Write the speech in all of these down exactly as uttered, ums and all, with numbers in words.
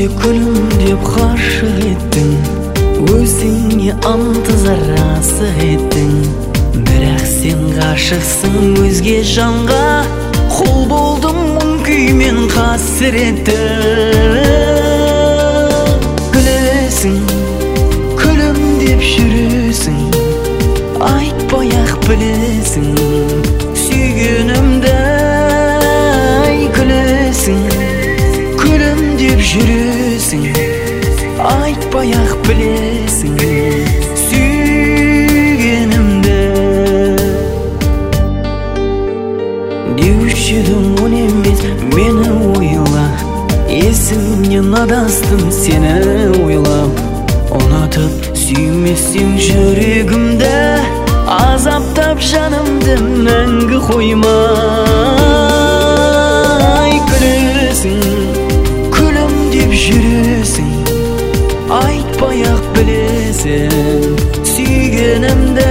күлім деп ғашық еттің, өзіңе антызар асық еттің. Бірақ сен ғашықсың өзге жанға, құл болдым мұң күймен қасіретті. Күлесің, күлім деп жүресің, айтпай-ақ білесің сүйгенімді. Күлесің, күлім деп жүресің, айтпай-ақ білесің сүйгенімді. Деуші едің он емес мені ойла, есімнен адастым сені ойлап. Ұнатып сүймесең жүрегімді, азаптап жанымды мәңгі қойма. Күлесің, күлім деп жүресің, айтпай-ақ білесің сүйгенімді.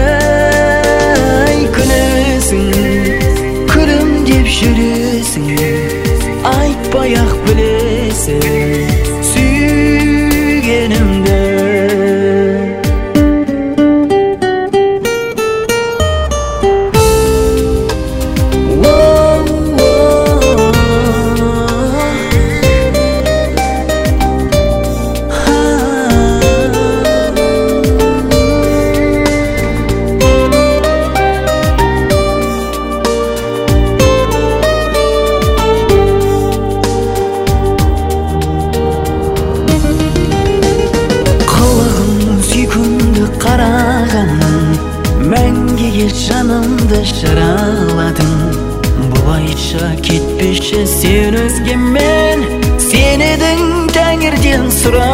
Күлесің, күлім деп жүресің, айтпай-ақ білесің сүйгенімді. Мәңгіге жанымды жараладың, бұлайша кетпеші сен өзгемен. Сен едің тәңірден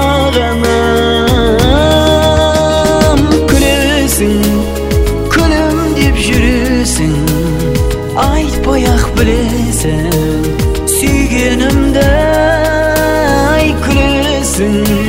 сұрағаным. Күлесің, күлім деп жүресің, айтпай-ақ білесің сүйгенімді. Күлесің,